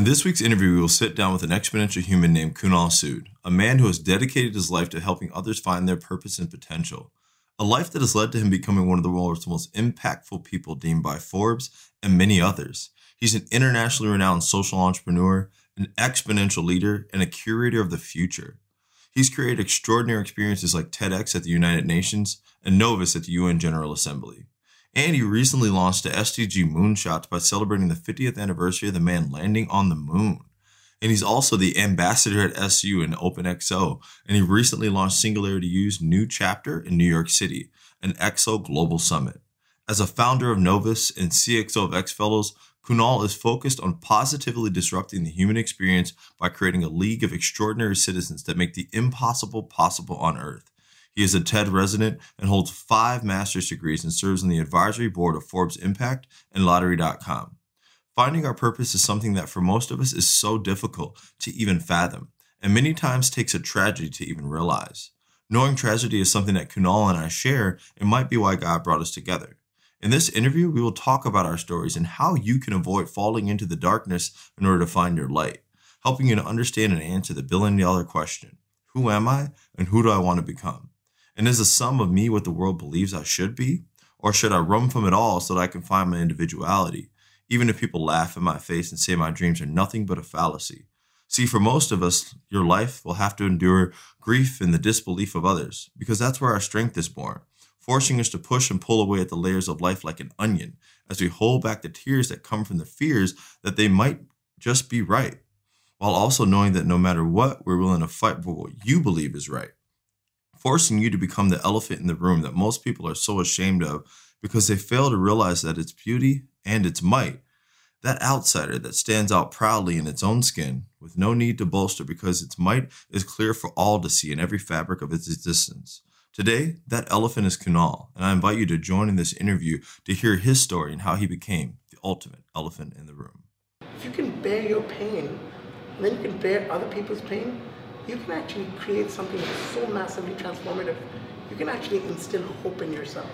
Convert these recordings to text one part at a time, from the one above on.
this week's interview, we will sit down with an exponential human named Kunal Sood, a man who has dedicated his life to helping others find their purpose and potential. A life that has led to him becoming one of the world's most impactful people deemed by Forbes and many others. He's an internationally renowned social entrepreneur, an exponential leader, and a curator of the future. He's created extraordinary experiences like TEDx at the United Nations and Novus at the UN General Assembly. And he recently launched the SDG Moonshots by celebrating the 50th anniversary of the man landing on the moon. And he's also the ambassador at SU and OpenXO. And he recently launched Singularity U's new chapter in New York City, an XO Global Summit. As a founder of Novus and CXO of X Fellows, Kunal is focused on positively disrupting the human experience by creating a league of extraordinary citizens that make the impossible possible on Earth. He is a TED resident and holds 5 master's degrees and serves on the advisory board of Forbes Impact and Lottery.com. Finding our purpose is something that for most of us is so difficult to even fathom, and many times takes a tragedy to even realize. Knowing tragedy is something that Kunal and I share, and might be why God brought us together. In this interview, we will talk about our stories and how you can avoid falling into the darkness in order to find your light, helping you to understand and answer the billion-dollar question, who am I and who do I want to become? And is the sum of me what the world believes I should be? Or should I run from it all so that I can find my individuality, even if people laugh in my face and say my dreams are nothing but a fallacy? See, for most of us, your life will have to endure grief and the disbelief of others, because that's where our strength is born, forcing us to push and pull away at the layers of life like an onion, as we hold back the tears that come from the fears that they might just be right, while also knowing that no matter what, we're willing to fight for what you believe is right, forcing you to become the elephant in the room that most people are so ashamed of because they fail to realize that its beauty and its might, that outsider that stands out proudly in its own skin with no need to bolster because its might is clear for all to see in every fabric of its existence. Today, that elephant is Kunal, and I invite you to join in this interview to hear his story and how he became the ultimate elephant in the room. If you can bear your pain, and then you can bear other people's pain, you can actually create something that's so massively transformative. You can actually instill hope in yourself.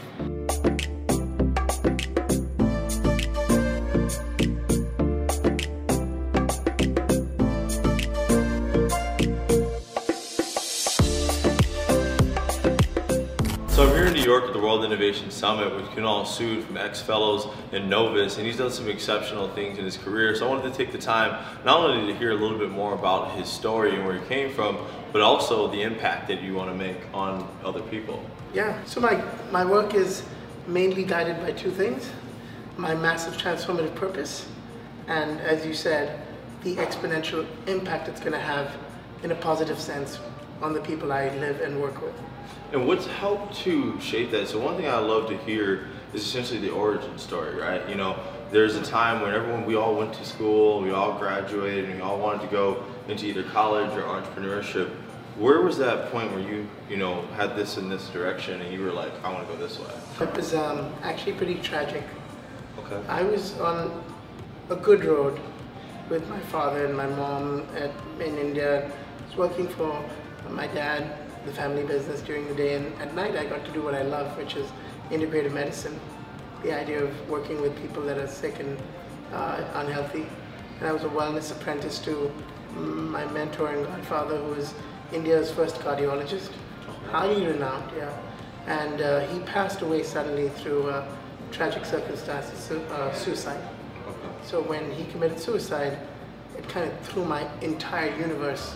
So I'm here in New York at the World Innovation Summit with Kunal Sood from X Fellows and Novus, and he's done some exceptional things in his career. So I wanted to take the time not only to hear a little bit more about his story and where he came from, but also the impact that you want to make on other people. Yeah, so my work is mainly guided by 2 things: my massive transformative purpose, and as you said, the exponential impact it's going to have in a positive sense on the people I live and work with. And what's helped to shape that? So one thing I love to hear is essentially the origin story, right? You know, there's a time when we all went to school, we all graduated, and we all wanted to go into either college or entrepreneurship. Where was that point where you know, had this in this direction and you were like, I want to go this way? It was actually pretty tragic. Okay. I was on a good road with my father and my mom in India. I was working for my dad, the family business during the day, and at night I got to do what I love, which is integrative medicine. The idea of working with people that are sick and unhealthy. And I was a wellness apprentice to my mentor and godfather, who was India's first cardiologist, highly renowned, yeah. And he passed away suddenly through tragic circumstances, suicide. Okay. So when he committed suicide, it kind of threw my entire universe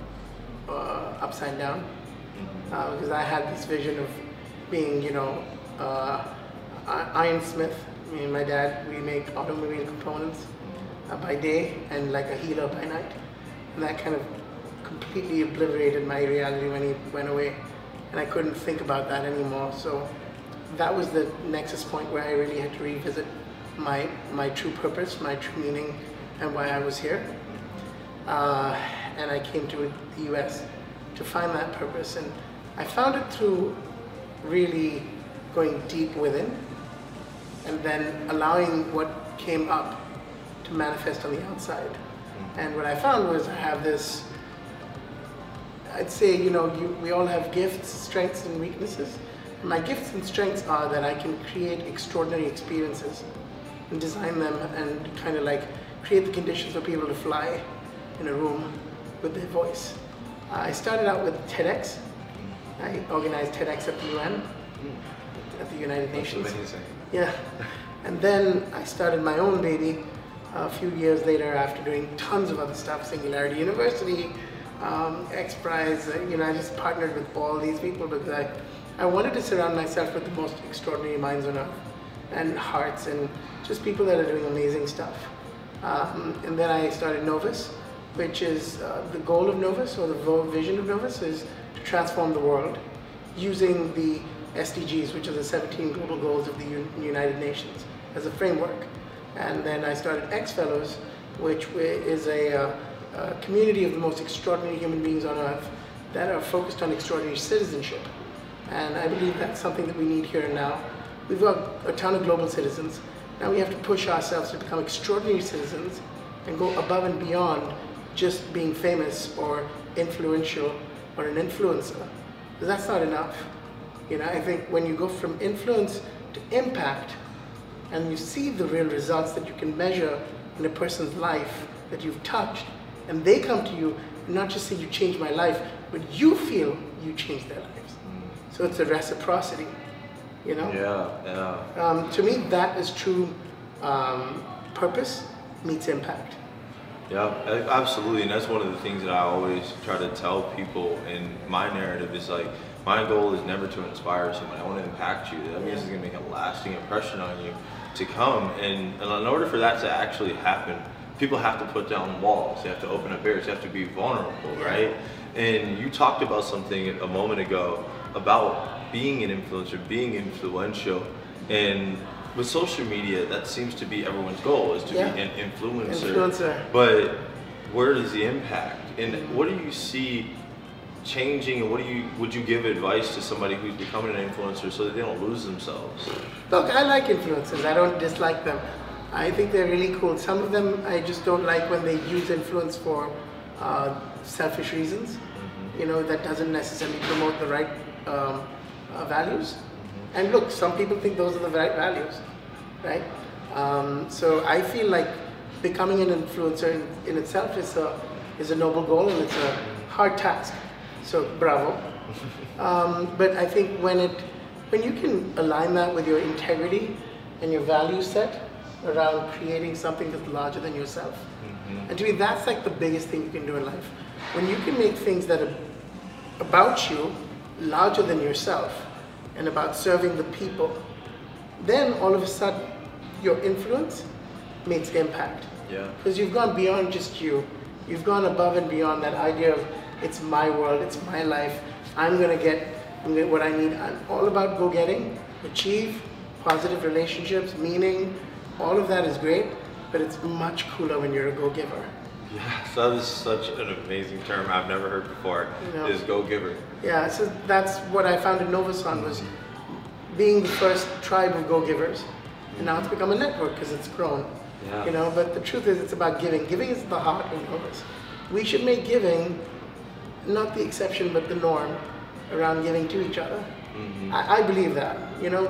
upside down. Because I had this vision of being, you know, ironsmith. Me and my dad, we make automobile components by day and like a healer by night. And that kind of completely obliterated my reality when he went away. And I couldn't think about that anymore. So that was the nexus point where I really had to revisit my true purpose, my true meaning, and why I was here. And I came to the US to find that purpose. And I found it through really going deep within and then allowing what came up to manifest on the outside. And what I found was I have this, I'd say, you know, we all have gifts, strengths, and weaknesses. My gifts and strengths are that I can create extraordinary experiences and design them and kind of like create the conditions for people to fly in a room with their voice. I started out with TEDx. I organized TEDx at the UN, at the United Nations. That's amazing. Yeah. And then I started my own baby a few years later after doing tons of other stuff, Singularity University, X Prize. I just partnered with all these people because I wanted to surround myself with the most extraordinary minds on earth and hearts and just people that are doing amazing stuff. And then I started Novus, which is the goal of Novus, or the vision of Novus, is to transform the world using the SDGs, which are the 17 global goals of the United Nations, as a framework. And then I started X Fellows, which is a community of the most extraordinary human beings on earth that are focused on extraordinary citizenship. And I believe that's something that we need here and now. We've got a ton of global citizens. Now we have to push ourselves to become extraordinary citizens and go above and beyond just being famous or influential or an influencer. But that's not enough. I think when you go from influence to impact and you see the real results that you can measure in a person's life that you've touched, and they come to you and not just say you changed my life, but you feel you changed their lives. So it's a reciprocity, Yeah. To me, that is true purpose meets impact. Yeah, absolutely, and that's one of the things that I always try to tell people in my narrative is like, my goal is never to inspire someone. I want to impact you. That means it's going to make a lasting impression on you to come, and in order for that to actually happen, people have to put down walls. They have to open up barriers. They have to be vulnerable, right? And you talked about something a moment ago about being an influencer, being influential, and with social media, that seems to be everyone's goal, is to be an influencer. But where does the impact? And what do you see changing, and would you give advice to somebody who's becoming an influencer so that they don't lose themselves? Look, I like influencers. I don't dislike them. I think they're really cool. Some of them I just don't like when they use influence for selfish reasons. That doesn't necessarily promote the right values. And look, some people think those are the right values, right? So I feel like becoming an influencer in itself is a noble goal, and it's a hard task. So bravo. But I think when you can align that with your integrity and your value set around creating something that's larger than yourself, and to me that's like the biggest thing you can do in life. When you can make things that are about you larger than yourself and about serving the people, then all of a sudden your influence makes impact. Yeah. Because you've gone beyond just you. You've gone above and beyond that idea of it's my world, it's my life, I'm gonna get what I need. I'm all about go-getting, achieve, positive relationships, meaning, all of that is great, but it's much cooler when you're a go-giver. Yes, that is such an amazing term I've never heard before, is go-giver. Yeah, so that's what I found in Novus on, was being the first tribe of go-givers. And now it's become a network because it's grown. Yeah. But the truth is it's about giving. Giving is the heart of Novus. We should make giving not the exception but the norm around giving to each other. I believe that,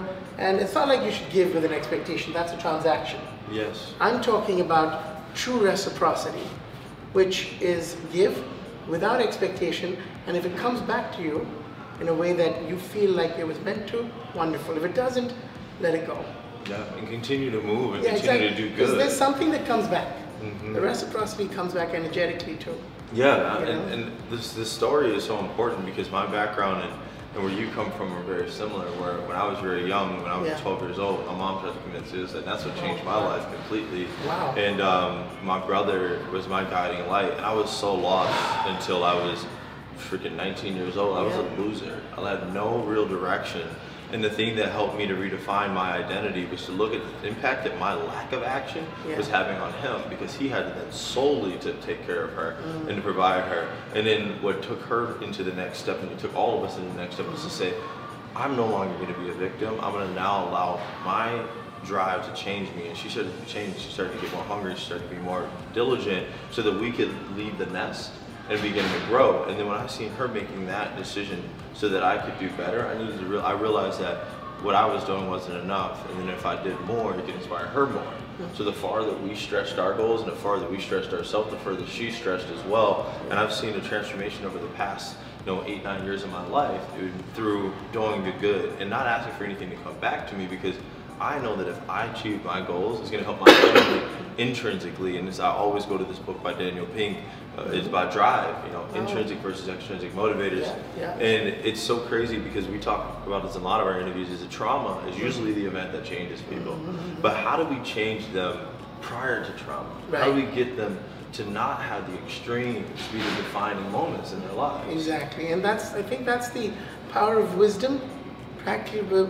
and it's not like you should give with an expectation. That's a transaction. Yes. I'm talking about true reciprocity, which is give without expectation, and if it comes back to you in a way that you feel like it was meant to, wonderful. If it doesn't, let it go. Yeah, and continue to move and continue to do good. Because there's something that comes back. The reciprocity comes back energetically too. Yeah, and this story is so important because my background and where you come from are very similar. Where when I was very young, when I was 12 years old, my mom tried to commit suicide, and that's what changed my life completely. Wow. And my brother was my guiding light, and I was so lost until I was freaking 19 years old. I was a loser. I had no real direction. And the thing that helped me to redefine my identity was to look at the impact that my lack of action was having on him, because he had to then solely to take care of her and to provide her. And then what took her into the next step, and it took all of us into the next step, was to say, I'm no longer going to be a victim. I'm going to now allow my drive to change me. And she started to change. She started to get more hungry. She started to be more diligent so that we could leave the nest and begin to grow. And then when I seen her making that decision so that I could do better, I realized that what I was doing wasn't enough, and then if I did more, it could inspire her more. So the farther we stretched our goals and the farther we stretched ourselves, the further she stretched as well. And I've seen a transformation over the past 8, 9 years of my life, dude, through doing the good and not asking for anything to come back to me, because I know that if I achieve my goals, it's going to help my family intrinsically. And I always go to this book by Daniel Pink. It's about drive, intrinsic versus extrinsic motivators. And it's so crazy because we talk about this in a lot of our interviews, is that trauma is usually the event that changes people. But how do we change them prior to trauma? How do we get them to not have the extremes be the defining moments in their lives? Exactly, and I think that's the power of wisdom, practical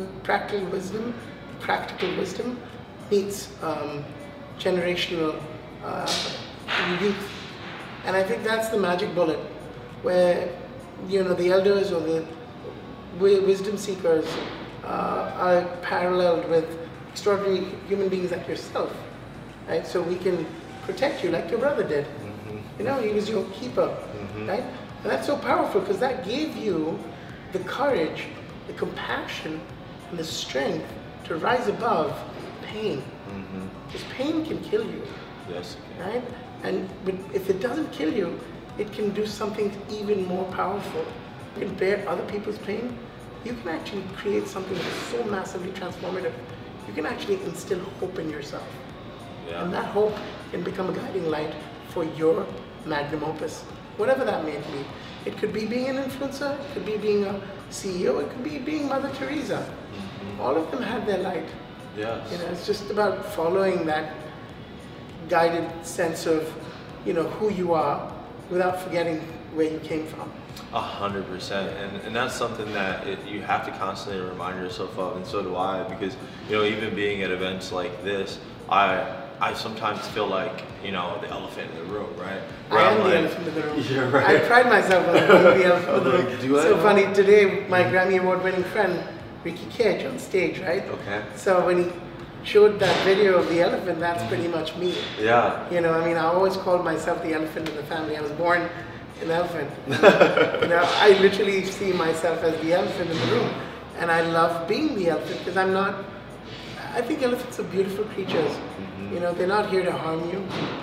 wisdom meets generational youth. And I think that's the magic bullet, where the elders or the wisdom seekers are paralleled with extraordinary human beings like yourself, right? So we can protect you like your brother did. He was your keeper, right? And that's so powerful because that gave you the courage, the compassion, and the strength to rise above pain. Because pain can kill you. Yes. Right? But if it doesn't kill you, it can do something even more powerful. You can bear other people's pain. You can actually create something that's so massively transformative. You can actually instill hope in yourself. And that hope can become a guiding light for your magnum opus, whatever that may be. It could be being an influencer, it could be being a CEO, it could be being Mother Teresa. All of them had their light. Yes. It's just about following that guided sense of, who you are without forgetting where you came from. 100%, and that's something that you have to constantly remind yourself of, and so do I, because even being at events like this, I sometimes feel like the elephant in the room, right? Where I am the elephant in the room. Yeah, right. I pride myself on being the elephant in the room. Do I? So funny, today my Grammy Award-winning friend Ricky Cage on stage, right? Okay. So when he showed that video of the elephant, that's pretty much me. Yeah. I always called myself the elephant in the family. I was born an elephant. I literally see myself as the elephant in the room. And I love being the elephant because I think elephants are beautiful creatures. They're not here to harm you,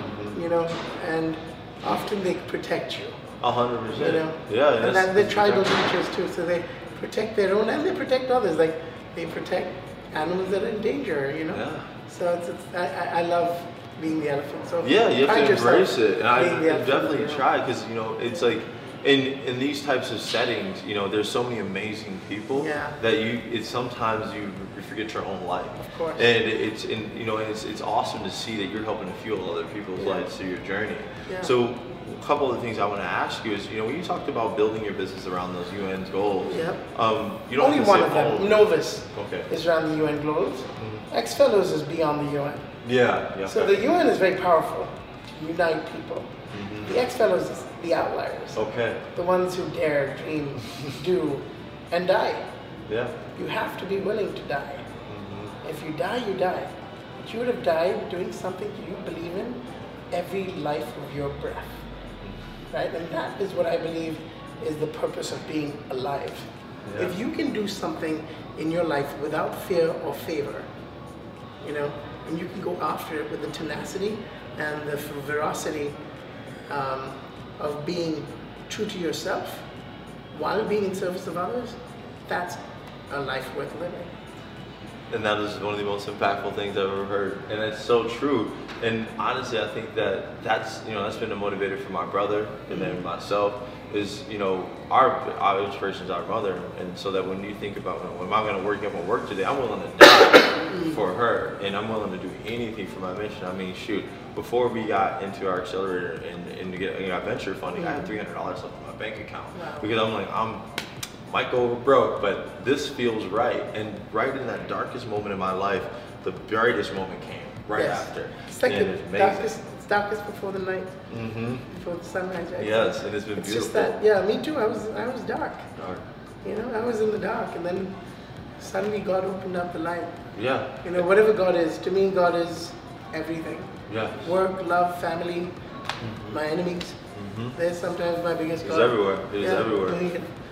and often they protect you. 100%. And they're tribal creatures too, so they protect their own and they protect others. Like they protect animals that are in danger, So I love being the elephant. So you have to embrace it, and I definitely try, because it's like in these types of settings, there's so many amazing people that sometimes you forget your own life. Of course. And it's awesome to see that you're helping to fuel other people's lives through your journey. Yeah. So a couple of the things I want to ask you is, when you talked about building your business around those UN goals, you don't only have to one say of them, all Novus, Okay. is around the UN goals. X-Fellows is beyond the UN. Yeah. So the UN is very powerful to unite people. The X-Fellows is the outliers. Okay. The ones who dare, dream, do, and die. Yeah. You have to be willing to die. If you die, you die. But you would have died doing something you believe in every life of your breath. Right? And that is what I believe is the purpose of being alive. Yeah. If you can do something in your life without fear or favor, and you can go after it with the tenacity and the veracity of being true to yourself while being in service of others, that's a life worth living. And that is one of the most impactful things I've ever heard, and it's so true. And honestly, I think that's been a motivator for my brother and then myself. Is our inspiration is our mother, and so that when you think about when I'm going to work, I'm going to work today, I'm willing to die for her, and I'm willing to do anything for my mission. I mean, shoot, before we got into our accelerator and to get venture funding, I had $300 left in my bank account because I'm like might go over broke, but this feels right. And right in that darkest moment in my life, the brightest moment came after. It's like the darkest before the night, before the sunrise. Right? Yes, and it's been beautiful. Just that, me too. I was dark. I was in the dark, and then suddenly God opened up the light. Yeah. Whatever God is, to me, God is everything. Yeah. Work, love, family, my enemies. They're sometimes my biggest God. It's everywhere. It is everywhere.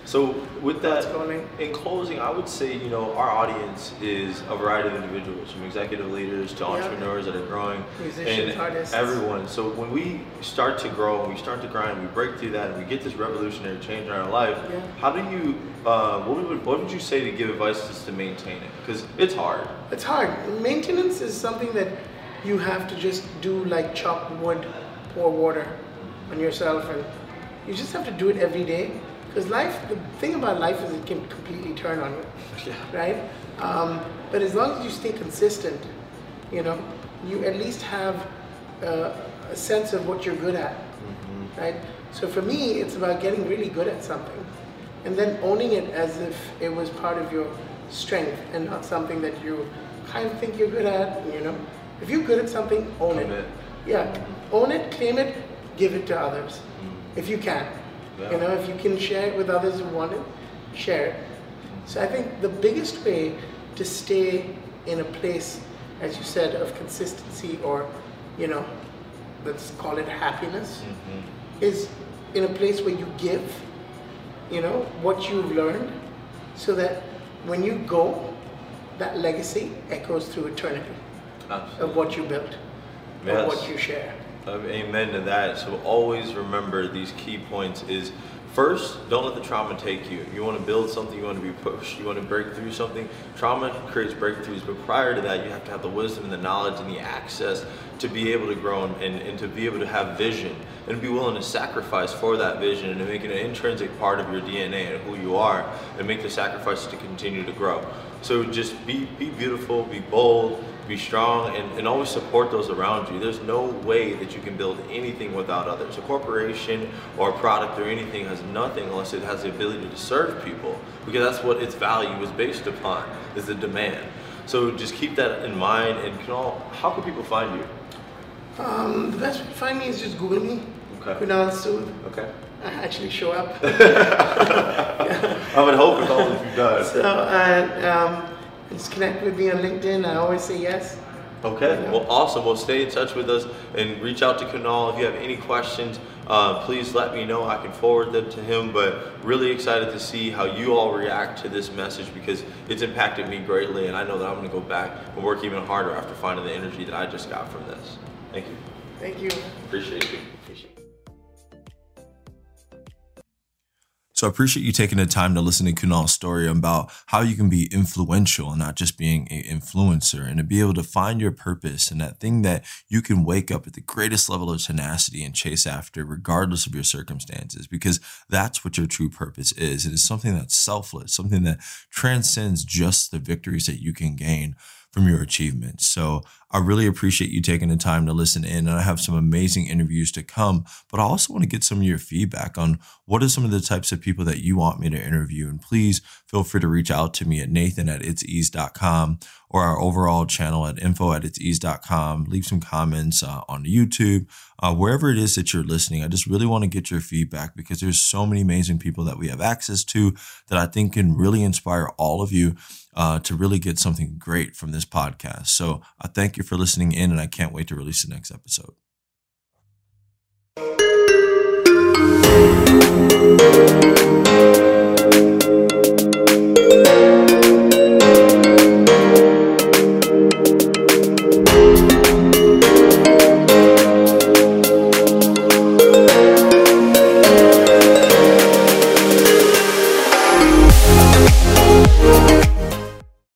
So with that, Schooling. in closing, I would say, our audience is a variety of individuals, from executive leaders to entrepreneurs that are growing, musicians, and artists, everyone. So when we start to grow and we start to grind, we break through that and we get this revolutionary change in our life, how do you, what would you say to give advice just to maintain it? Because it's hard. It's hard. Maintenance is something that you have to just do, like chop wood, pour water on yourself, and you just have to do it every day. Because the thing about life is it can completely turn on you, right? But as long as you stay consistent, you at least have a sense of what you're good at, right? So for me, it's about getting really good at something and then owning it as if it was part of your strength and not something that you kind of think you're good at, If you're good at something, own it. Yeah, own it, claim it, give it to others, if you can. If you can share it with others who want it, share it. So I think the biggest way to stay in a place, as you said, of consistency or, let's call it happiness, is in a place where you give, what you've learned, so that when you go, that legacy echoes through eternity. Absolutely. Of what you built, of what you share. Amen to that. So always remember these key points is, first, don't let the trauma take you. You want to build something, you want to be pushed, you want to break through something. Trauma creates breakthroughs, but prior to that, you have to have the wisdom and the knowledge and the access to be able to grow and to be able to have vision and be willing to sacrifice for that vision and to make it an intrinsic part of your DNA and who you are and make the sacrifices to continue to grow. So just be beautiful, be bold, be strong, and always support those around you. There's no way that you can build anything without others. A corporation or a product or anything has nothing unless it has the ability to serve people, because that's what its value is based upon, is the demand. So just keep that in mind. And how can people find you? The best way to find me is just Google me. Okay. Kunal Sood. Okay. I actually show up. I would hope with all that you've done. So, just connect with me on LinkedIn. I always say yes. Okay, well, awesome. Well, stay in touch with us and reach out to Kunal. If you have any questions, please let me know. I can forward them to him, but really excited to see how you all react to this message, because it's impacted me greatly, and I know that I'm going to go back and work even harder after finding the energy that I just got from this. Thank you. Thank you. Appreciate you. So I appreciate you taking the time to listen to Kunal's story about how you can be influential and not just being an influencer, and to be able to find your purpose and that thing that you can wake up at the greatest level of tenacity and chase after regardless of your circumstances, because that's what your true purpose is. It is something that's selfless, something that transcends just the victories that you can gain from your achievements. So I really appreciate you taking the time to listen in, and I have some amazing interviews to come, but I also want to get some of your feedback on what are some of the types of people that you want me to interview. And please feel free to reach out to me at nathan@itsease.com or our overall channel at info@itsease.com. Leave some comments on YouTube, wherever it is that you're listening. I just really want to get your feedback, because there's so many amazing people that we have access to that I think can really inspire all of you to really get something great from this podcast. So I thank you for listening in, and I can't wait to release the next episode.